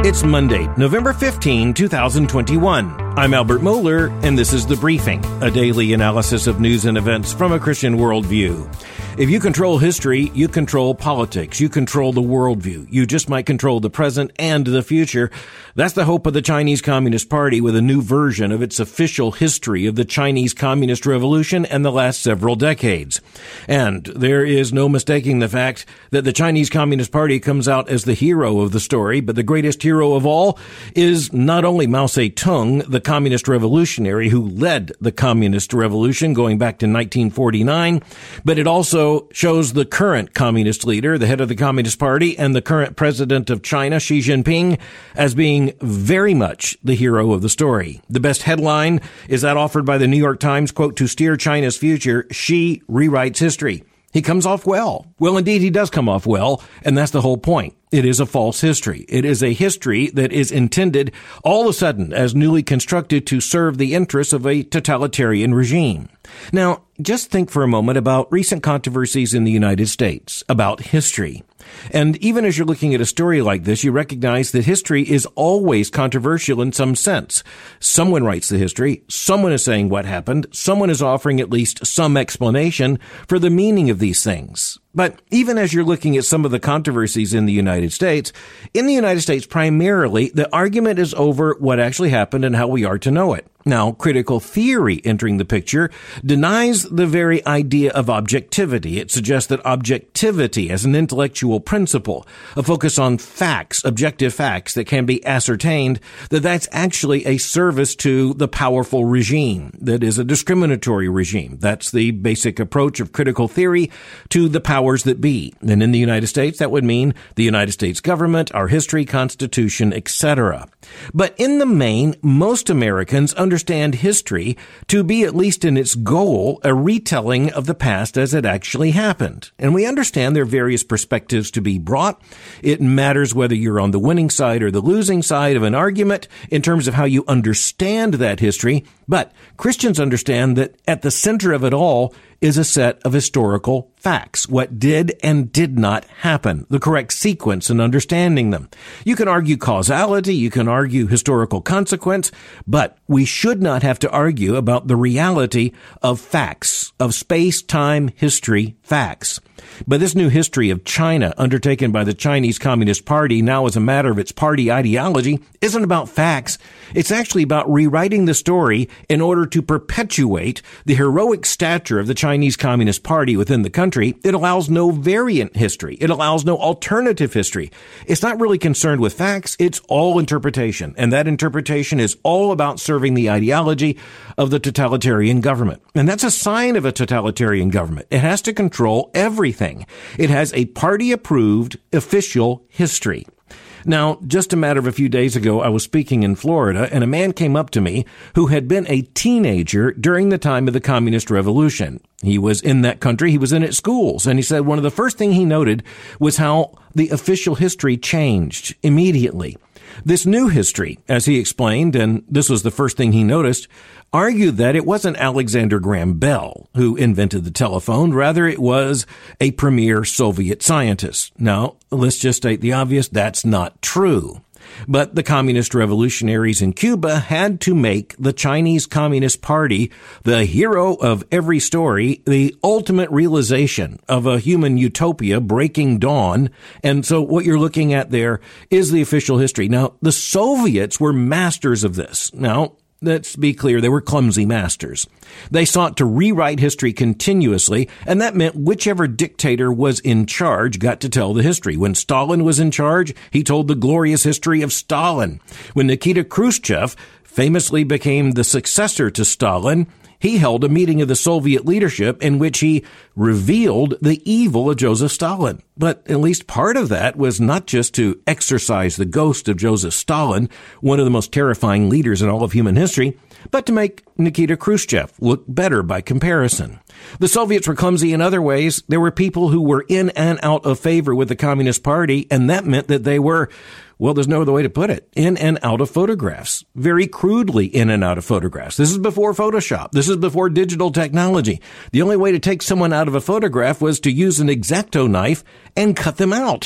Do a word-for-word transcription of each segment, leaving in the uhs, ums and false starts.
It's Monday, November fifteenth, twenty twenty-one. I'm Albert Mohler, and this is The Briefing, a daily analysis of news and events from a Christian worldview. If you control history, you control politics. You control the worldview. You just might control the present and the future. That's the hope of the Chinese Communist Party with a new version of its official history of the Chinese Communist Revolution and the last several decades. And there is no mistaking the fact that the Chinese Communist Party comes out as the hero of the story, but the greatest hero of all is not only Mao Zedong, the communist revolutionary who led the communist revolution going back to nineteen forty-nine, but it also shows the current communist leader, the head of the Communist Party, and the current president of China, Xi Jinping, as being very much the hero of the story. The best headline is that offered by the New York Times, quote, "To steer China's future, Xi rewrites history." He comes off well. Well, indeed, he does come off well, and that's the whole point. It is a false history. It is a history that is intended all of a sudden as newly constructed to serve the interests of a totalitarian regime. Now, just think for a moment about recent controversies in the United States about history. And even as you're looking at a story like this, you recognize that history is always controversial in some sense. Someone writes the history, someone is saying what happened, someone is offering at least some explanation for the meaning of these things. But even as you're looking at some of the controversies in the United States, in the United States primarily, the argument is over what actually happened and how we are to know it. Now, critical theory entering the picture denies the very idea of objectivity. It suggests that objectivity as an intellectual principle, a focus on facts, objective facts that can be ascertained, that that's actually a service to the powerful regime that is a discriminatory regime. That's the basic approach of critical theory to the powers that be. And in the United States, that would mean the United States government, our history, constitution, et cetera. But in the main, most Americans understand history to be, at least in its goal, a retelling of the past as it actually happened. And we understand there are various perspectives to be brought. It matters whether you're on the winning side or the losing side of an argument in terms of how you understand that history. But Christians understand that at the center of it all is a set of historical facts, what did and did not happen, the correct sequence in understanding them. You can argue causality, you can argue historical consequence, but we should not have to argue about the reality of facts, of space, time, history, facts. But this new history of China undertaken by the Chinese Communist Party now as a matter of its party ideology isn't about facts. It's actually about rewriting the story in order to perpetuate the heroic stature of the Chinese Communist Party within the country. It allows no variant history. It allows no alternative history. It's not really concerned with facts. It's all interpretation. And that interpretation is all about serving the ideology of the totalitarian government. And that's a sign of a totalitarian government. It has to control everything. It has a party-approved official history. Now, just a matter of a few days ago, I was speaking in Florida, and a man came up to me who had been a teenager during the time of the Communist Revolution. He was in that country. He was in its schools. And he said one of the first things he noted was how the official history changed immediately. This new history, as he explained, and this was the first thing he noticed, argued that it wasn't Alexander Graham Bell who invented the telephone. Rather, it was a premier Soviet scientist. Now, let's just state the obvious. That's not true. But the communist revolutionaries in Cuba had to make the Chinese Communist Party the hero of every story, the ultimate realization of a human utopia breaking dawn. And so what you're looking at there is the official history. Now, the Soviets were masters of this. Now, let's be clear, they were clumsy masters. They sought to rewrite history continuously, and that meant whichever dictator was in charge got to tell the history. When Stalin was in charge, he told the glorious history of Stalin. When Nikita Khrushchev famously became the successor to Stalin, he held a meeting of the Soviet leadership in which he revealed the evil of Joseph Stalin. But at least part of that was not just to exorcise the ghost of Joseph Stalin, one of the most terrifying leaders in all of human history, but to make Nikita Khrushchev look better by comparison. The Soviets were clumsy in other ways. There were people who were in and out of favor with the Communist Party, and that meant that they were, well, there's no other way to put it, in and out of photographs, very crudely in and out of photographs. This is before Photoshop. This is before digital technology. The only way to take someone out of a photograph was to use an X-Acto knife and cut them out.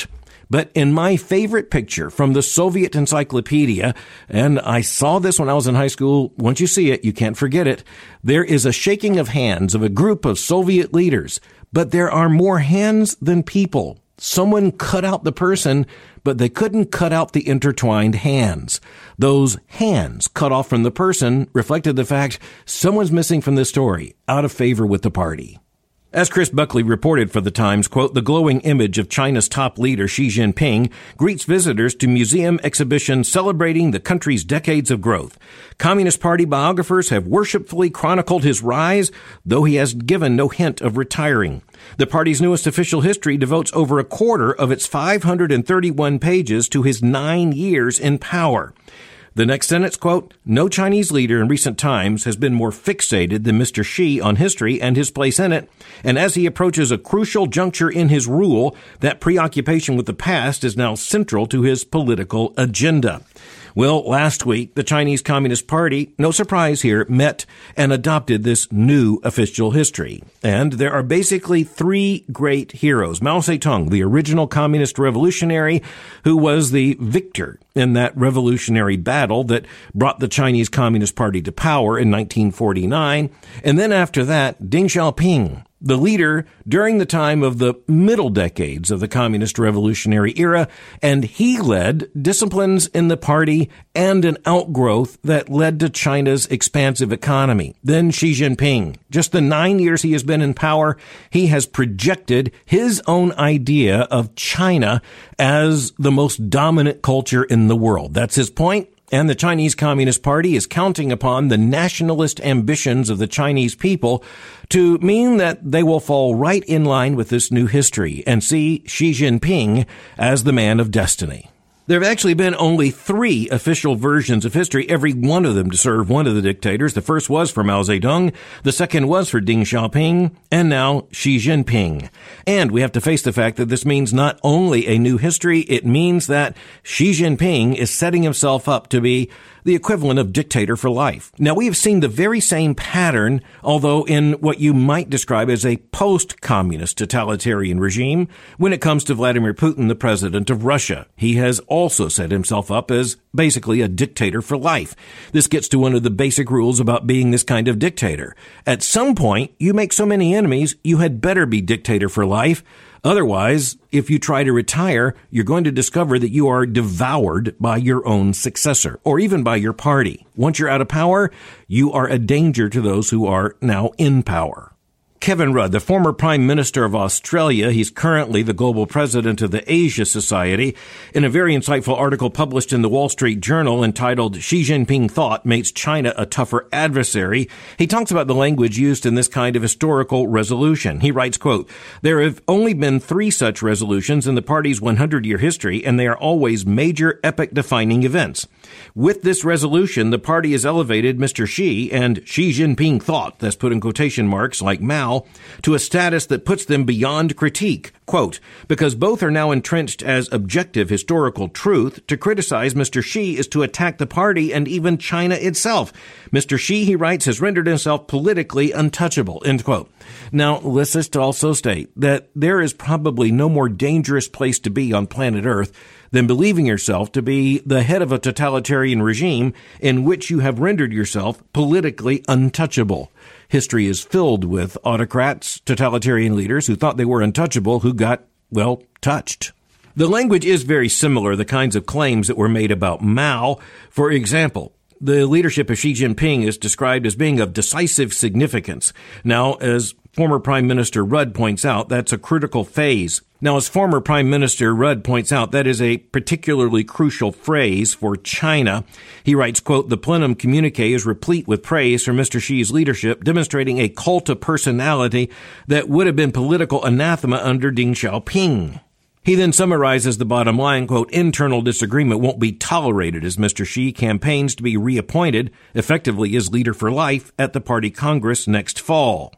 But in my favorite picture from the Soviet Encyclopedia, and I saw this when I was in high school, once you see it, you can't forget it, there is a shaking of hands of a group of Soviet leaders, but there are more hands than people. Someone cut out the person, but they couldn't cut out the intertwined hands. Those hands cut off from the person reflected the fact someone's missing from this story, out of favor with the party. As Chris Buckley reported for The Times, quote, the glowing image of China's top leader Xi Jinping greets visitors to museum exhibitions celebrating the country's decades of growth. Communist Party biographers have worshipfully chronicled his rise, though he has given no hint of retiring. The party's newest official history devotes over a quarter of its five hundred thirty-one pages to his nine years in power. The next sentence, quote, no Chinese leader in recent times has been more fixated than Mister Xi on history and his place in it, and as he approaches a crucial juncture in his rule, that preoccupation with the past is now central to his political agenda. Well, last week, the Chinese Communist Party, no surprise here, met and adopted this new official history. And there are basically three great heroes. Mao Zedong, the original communist revolutionary, who was the victor in that revolutionary battle that brought the Chinese Communist Party to power in nineteen forty-nine. And then after that, Deng Xiaoping, the leader during the time of the middle decades of the communist revolutionary era, and he led disciplines in the party and an outgrowth that led to China's expansive economy. Then Xi Jinping, just the nine years he has been in power, he has projected his own idea of China as the most dominant culture in the world. That's his point. And the Chinese Communist Party is counting upon the nationalist ambitions of the Chinese people to mean that they will fall right in line with this new history and see Xi Jinping as the man of destiny. There have actually been only three official versions of history, every one of them to serve one of the dictators. The first was for Mao Zedong, the second was for Deng Xiaoping, and now Xi Jinping. And we have to face the fact that this means not only a new history, it means that Xi Jinping is setting himself up to be the equivalent of dictator for life. Now, we have seen the very same pattern, although in what you might describe as a post-communist totalitarian regime, when it comes to Vladimir Putin, the president of Russia. He has also set himself up as basically a dictator for life. This gets to one of the basic rules about being this kind of dictator. At some point, you make so many enemies, you had better be dictator for life. Otherwise, if you try to retire, you're going to discover that you are devoured by your own successor, or even by your party. Once you're out of power, you are a danger to those who are now in power. Kevin Rudd, the former Prime Minister of Australia, he's currently the global president of the Asia Society, in a very insightful article published in the Wall Street Journal entitled Xi Jinping Thought Makes China a Tougher Adversary, he talks about the language used in this kind of historical resolution. He writes, quote, there have only been three such resolutions in the party's one hundred year history, and they are always major epoch-defining events. With this resolution, the party has elevated Mister Xi and Xi Jinping Thought, that's put in quotation marks like Mao, to a status that puts them beyond critique. Quote, because both are now entrenched as objective historical truth, to criticize Mister Xi is to attack the party and even China itself. Mister Xi, he writes, has rendered himself politically untouchable, end quote. Now, let's just also state that there is probably no more dangerous place to be on planet Earth than believing yourself to be the head of a totalitarian regime in which you have rendered yourself politically untouchable. History is filled with autocrats, totalitarian leaders who thought they were untouchable, who got, well, touched. The language is very similar, the kinds of claims that were made about Mao. For example, the leadership of Xi Jinping is described as being of decisive significance. Now, as former Prime Minister Rudd points out, that's a critical phase. Now, as former Prime Minister Rudd points out, that is a particularly crucial phrase for China. He writes, quote, the plenum communique is replete with praise for Mister Xi's leadership, demonstrating a cult of personality that would have been political anathema under Deng Xiaoping. He then summarizes the bottom line, quote, internal disagreement won't be tolerated as Mister Xi campaigns to be reappointed, effectively as leader for life, at the party Congress next fall.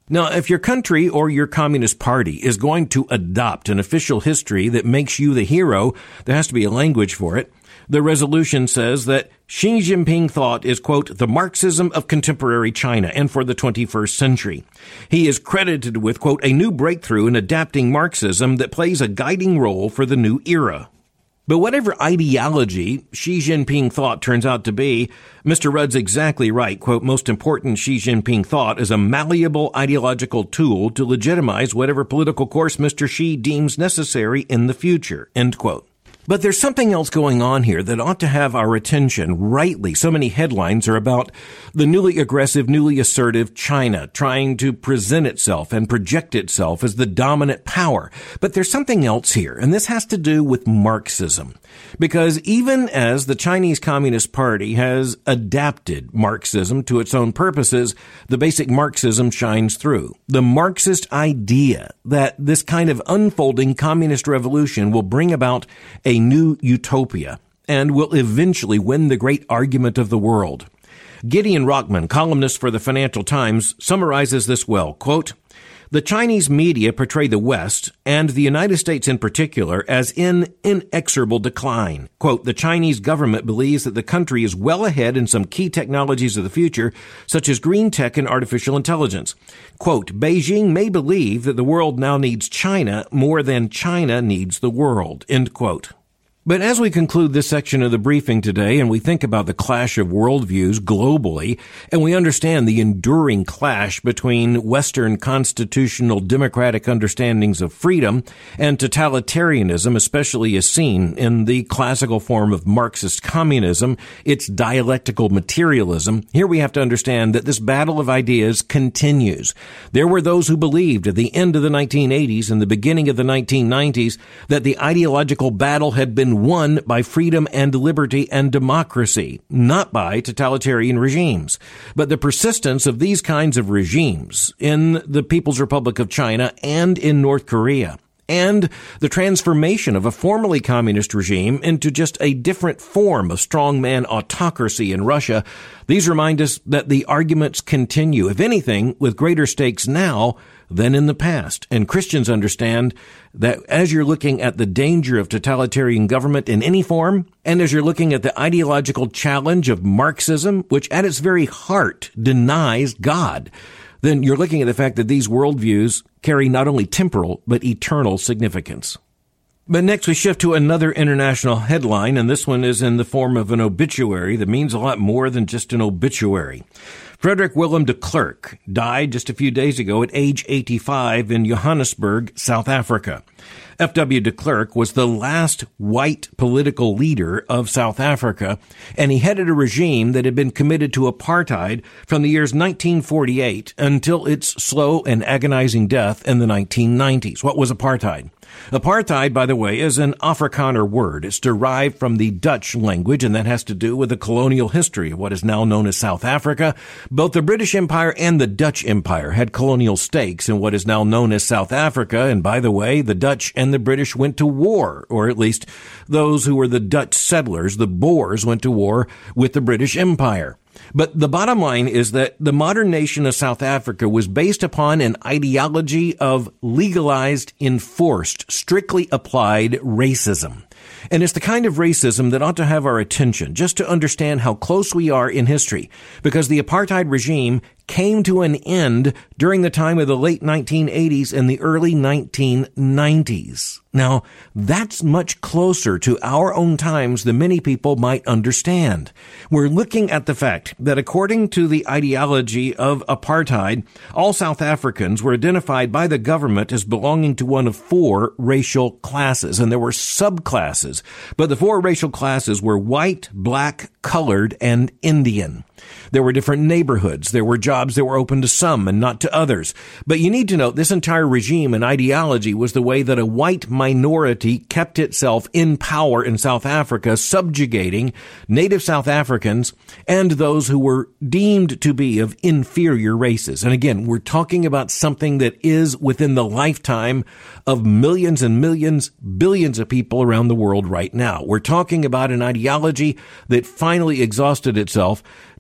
Now, if your country or your Communist Party is going to adopt an official history that makes you the hero, there has to be a language for it. The resolution says that Xi Jinping thought is, quote, the Marxism of contemporary China and for the twenty-first century. He is credited with, quote, a new breakthrough in adapting Marxism that plays a guiding role for the new era. But whatever ideology Xi Jinping thought turns out to be, Mister Rudd's exactly right. Quote, most important, Xi Jinping thought is a malleable ideological tool to legitimize whatever political course Mister Xi deems necessary in the future, end quote. But there's something else going on here that ought to have our attention, rightly. So many headlines are about the newly aggressive, newly assertive China trying to present itself and project itself as the dominant power. But there's something else here, and this has to do with Marxism. Because even as the Chinese Communist Party has adapted Marxism to its own purposes, the basic Marxism shines through. The Marxist idea that this kind of unfolding communist revolution will bring about a new utopia and will eventually win the great argument of the world. Gideon Rockman, columnist for the Financial Times, summarizes this well, quote, the Chinese media portray the West, and the United States in particular, as in inexorable decline. Quote, the Chinese government believes that the country is well ahead in some key technologies of the future, such as green tech and artificial intelligence. Quote, Beijing may believe that the world now needs China more than China needs the world, end quote. But as we conclude this section of the briefing today and we think about the clash of worldviews globally, and we understand the enduring clash between Western constitutional democratic understandings of freedom and totalitarianism, especially as seen in the classical form of Marxist communism, its dialectical materialism, here we have to understand that this battle of ideas continues. There were those who believed at the end of the nineteen eighties and the beginning of the nineteen nineties that the ideological battle had been won by freedom and liberty and democracy, not by totalitarian regimes. But the persistence of these kinds of regimes in the People's Republic of China and in North Korea, and the transformation of a formerly communist regime into just a different form of strongman autocracy in Russia, these remind us that the arguments continue, if anything, with greater stakes now than in the past. And Christians understand that as you're looking at the danger of totalitarian government in any form, and as you're looking at the ideological challenge of Marxism, which at its very heart denies God, then you're looking at the fact that these worldviews carry not only temporal, but eternal significance. But next we shift to another international headline, and this one is in the form of an obituary that means a lot more than just an obituary. Frederick Willem de Klerk died just a few days ago at age eighty-five in Johannesburg, South Africa. F W de Klerk was the last white political leader of South Africa, and he headed a regime that had been committed to apartheid from the years nineteen forty-eight until its slow and agonizing death in the nineteen nineties. What was apartheid? Apartheid, by the way, is an Afrikaner word. It's derived from the Dutch language, and that has to do with the colonial history of what is now known as South Africa. Both the British Empire and the Dutch Empire had colonial stakes in what is now known as South Africa, and by the way, the Dutch and the British went to war, or at least those who were the Dutch settlers, the Boers, went to war with the British Empire. But the bottom line is that the modern nation of South Africa was based upon an ideology of legalized, enforced, strictly applied racism. And it's the kind of racism that ought to have our attention, just to understand how close we are in history, because the apartheid regime came to an end during the time of the late nineteen eighties and the early nineteen nineties. Now, that's much closer to our own times than many people might understand. We're looking at the fact that according to the ideology of apartheid, all South Africans were identified by the government as belonging to one of four racial classes, and there were subclasses. But the four racial classes were white, black, colored, and Indian. There were different neighborhoods. There were jobs that were open to some and not to others. But you need to note this entire regime and ideology was the way that a white minority kept itself in power in South Africa, subjugating native South Africans and those who were deemed to be of inferior races. And again, we're talking about something that is within the lifetime of millions and millions, billions of people around the world right now. We're talking about an ideology that finally exhausted itself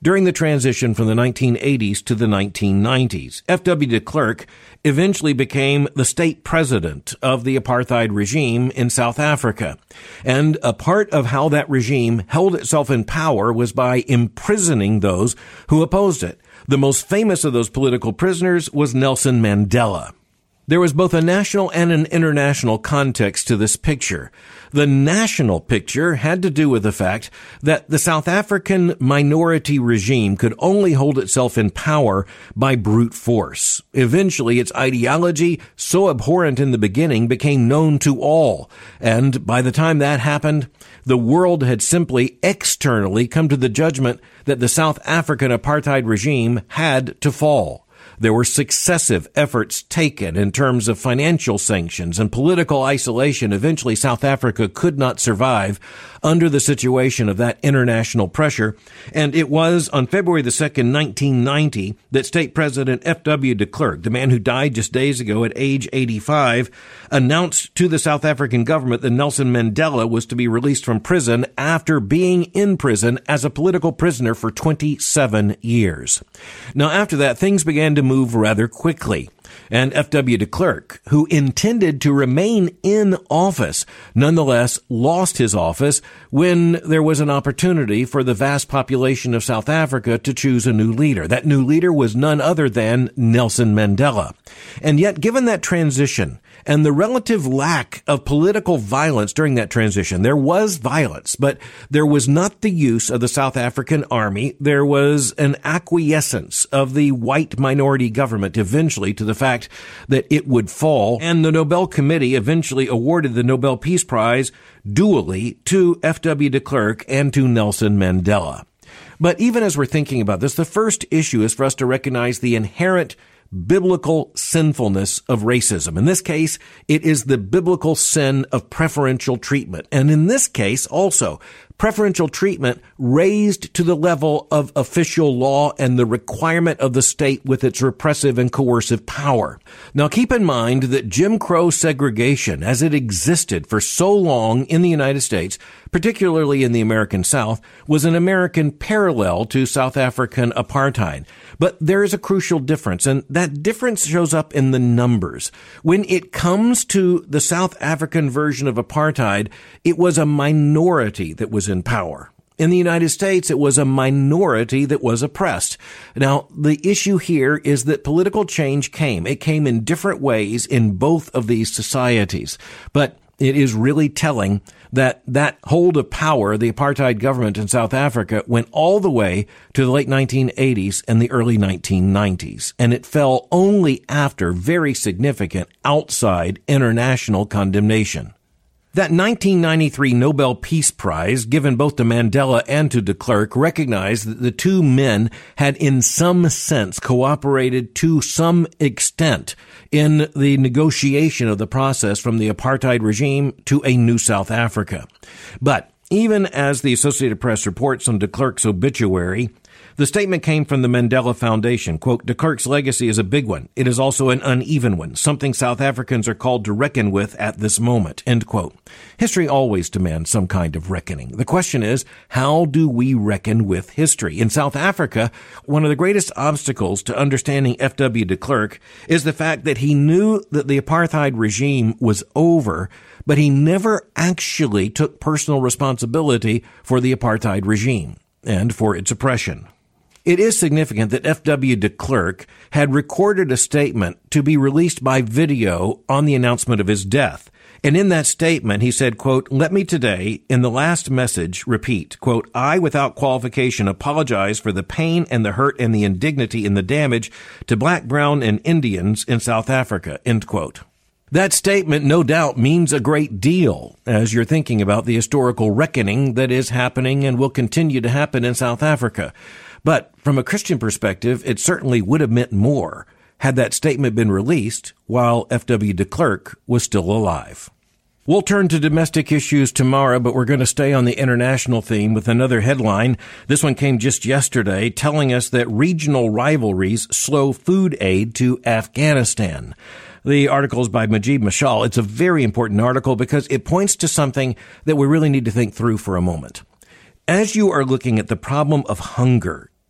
during the transition from the nineteen eighties to the nineteen nineties. F W de Klerk eventually became the state president of the apartheid regime in South Africa. And a part of how that regime held itself in power was by imprisoning those who opposed it. The most famous of those political prisoners was Nelson Mandela. There was both a national and an international context to this picture. The national picture had to do with the fact that the South African minority regime could only hold itself in power by brute force. Eventually, its ideology, so abhorrent in the beginning, became known to all. And by the time that happened, the world had simply externally come to the judgment that the South African apartheid regime had to fall. There were successive efforts taken in terms of financial sanctions and political isolation. Eventually, South Africa could not survive under the situation of that international pressure. And it was on February the second, nineteen ninety, that State President F W de Klerk, the man who died just days ago at age eighty-five, announced to the South African government that Nelson Mandela was to be released from prison after being in prison as a political prisoner for twenty-seven years. Now, after that, things began to move rather quickly. And F W de Klerk, who intended to remain in office, nonetheless lost his office when there was an opportunity for the vast population of South Africa to choose a new leader. That new leader was none other than Nelson Mandela. And yet, given that transition and the relative lack of political violence during that transition, there was violence, but there was not the use of the South African army. There was an acquiescence of the white minority government eventually to the fact that it would fall, and the Nobel Committee eventually awarded the Nobel Peace Prize dually to F W de Klerk and to Nelson Mandela. But even as we're thinking about this, the first issue is for us to recognize the inherent biblical sinfulness of racism. In this case, it is the biblical sin of preferential treatment. And in this case, also, preferential treatment raised to the level of official law and the requirement of the state with its repressive and coercive power. Now, keep in mind that Jim Crow segregation, as it existed for so long in the United States, particularly in the American South, was an American parallel to South African apartheid. But there is a crucial difference, and that difference shows up in the numbers. When it comes to the South African version of apartheid, it was a minority that was in power. In the United States, it was a minority that was oppressed. Now, the issue here is that political change came. It came in different ways in both of these societies. But it is really telling that that hold of power, the apartheid government in South Africa, went all the way to the late nineteen eighties and the early nineteen nineties. And it fell only after very significant outside international condemnation. That nineteen ninety-three Nobel Peace Prize, given both to Mandela and to de Klerk, recognized that the two men had in some sense cooperated to some extent in the negotiation of the process from the apartheid regime to a new South Africa. But even as the Associated Press reports on de Klerk's obituary, the statement came from the Mandela Foundation. Quote, de Klerk's legacy is a big one. It is also an uneven one, something South Africans are called to reckon with at this moment. End quote. History always demands some kind of reckoning. The question is, how do we reckon with history? In South Africa, one of the greatest obstacles to understanding F W de Klerk is the fact that he knew that the apartheid regime was over, but he never actually took personal responsibility for the apartheid regime and for its oppression. It is significant that F W de Klerk had recorded a statement to be released by video on the announcement of his death. And in that statement, he said, quote, let me today, in the last message, repeat, quote, I, without qualification, apologize for the pain and the hurt and the indignity and the damage to black, brown, and Indians in South Africa, end quote. That statement, no doubt, means a great deal as you're thinking about the historical reckoning that is happening and will continue to happen in South Africa. But from a Christian perspective, it certainly would have meant more had that statement been released while F W de Klerk was still alive. We'll turn to domestic issues tomorrow, but we're going to stay on the international theme with another headline. This one came just yesterday, telling us that regional rivalries slow food aid to Afghanistan. The article is by Majid Mashal. It's a very important article because it points to something that we really need to think through for a moment. As you are looking at the problem of hunger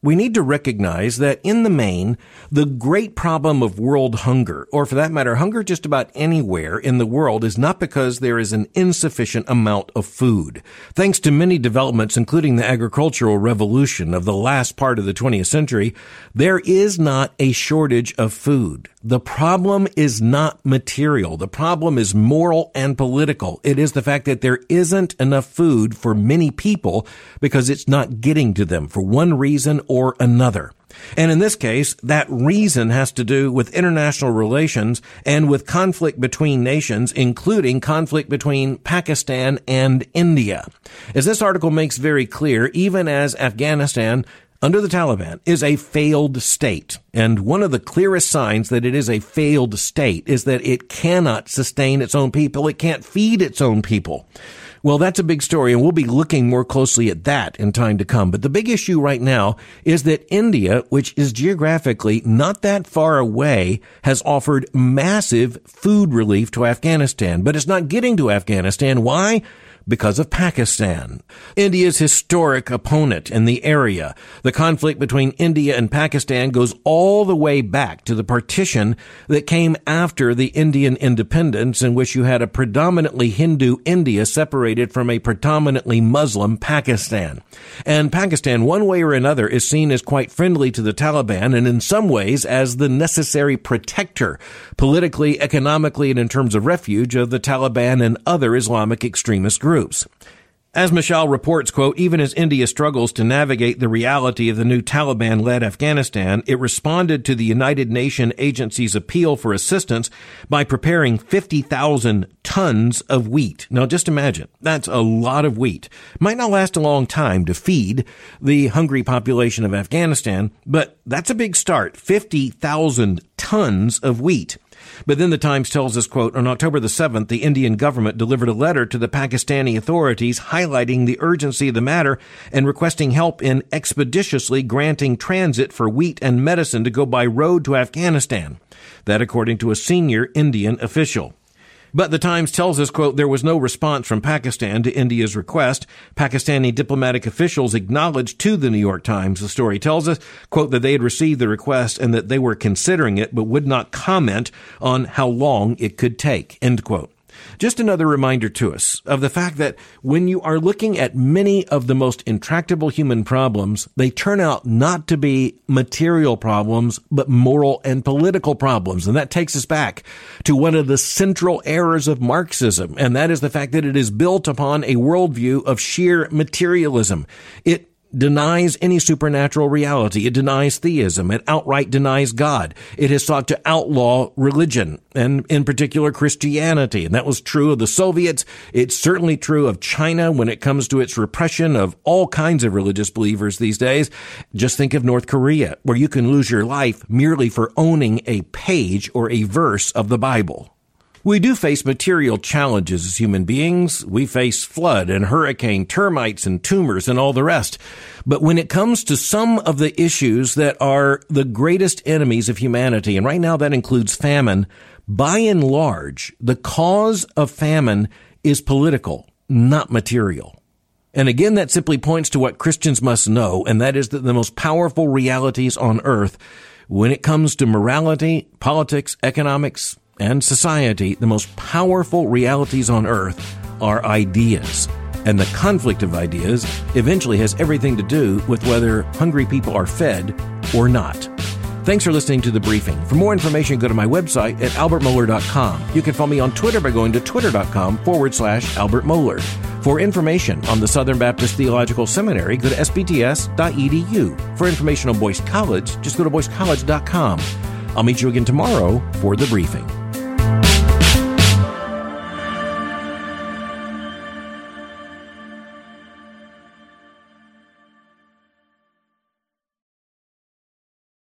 we need to recognize that in the main, the great problem of world hunger, or for that matter, hunger just about anywhere in the world, is not because there is an insufficient amount of food. Thanks to many developments, including the agricultural revolution of the last part of the twentieth century, there is not a shortage of food. The problem is not material. The problem is moral and political. It is the fact that there isn't enough food for many people because it's not getting to them for one reason or another. And in this case, that reason has to do with international relations and with conflict between nations, including conflict between Pakistan and India. As this article makes very clear, even as Afghanistan under the Taliban is a failed state. And one of the clearest signs that it is a failed state is that it cannot sustain its own people. It can't feed its own people. Well, that's a big story, and we'll be looking more closely at that in time to come. But the big issue right now is that India, which is geographically not that far away, has offered massive food relief to Afghanistan. But it's not getting to Afghanistan. Why? Because of Pakistan, India's historic opponent in the area. The conflict between India and Pakistan goes all the way back to the partition that came after the Indian independence, in which you had a predominantly Hindu India separated from a predominantly Muslim Pakistan. And Pakistan, one way or another, is seen as quite friendly to the Taliban, and in some ways as the necessary protector, politically, economically, and in terms of refuge of the Taliban and other Islamic extremist groups. Groups. As Mishal reports, quote, even as India struggles to navigate the reality of the new Taliban-led Afghanistan, it responded to the United Nations Agency's appeal for assistance by preparing fifty thousand tons of wheat. Now, just imagine, that's a lot of wheat. Might not last a long time to feed the hungry population of Afghanistan, but that's a big start, fifty thousand tons of wheat. But then the Times tells us, quote, on October the seventh, the Indian government delivered a letter to the Pakistani authorities highlighting the urgency of the matter and requesting help in expeditiously granting transit for wheat and medicine to go by road to Afghanistan. That according to a senior Indian official. But the Times tells us, quote, there was no response from Pakistan to India's request. Pakistani diplomatic officials acknowledged to the New York Times, the story tells us, quote, that they had received the request and that they were considering it, but would not comment on how long it could take, end quote. Just another reminder to us of the fact that when you are looking at many of the most intractable human problems, they turn out not to be material problems, but moral and political problems. And that takes us back to one of the central errors of Marxism, and that is the fact that it is built upon a worldview of sheer materialism. It denies any supernatural reality. It denies theism. It outright denies God. It has sought to outlaw religion, and in particular Christianity. And that was true of the Soviets. It's certainly true of China when it comes to its repression of all kinds of religious believers these days. Just think of North Korea, where you can lose your life merely for owning a page or a verse of the Bible. We do face material challenges as human beings. We face flood and hurricane, termites and tumors and all the rest. But when it comes to some of the issues that are the greatest enemies of humanity, and right now that includes famine, by and large, the cause of famine is political, not material. And again, that simply points to what Christians must know, and that is that the most powerful realities on earth, when it comes to morality, politics, economics, and society, the most powerful realities on earth are ideas. And the conflict of ideas eventually has everything to do with whether hungry people are fed or not. Thanks for listening to The Briefing. For more information, go to my website at albert mohler dot com. You can follow me on Twitter by going to twitter.com forward slash Albert Mohler. For information on the Southern Baptist Theological Seminary, go to s b t s dot e d u. For information on Boyce College, just go to boyce college dot com. I'll meet you again tomorrow for The Briefing.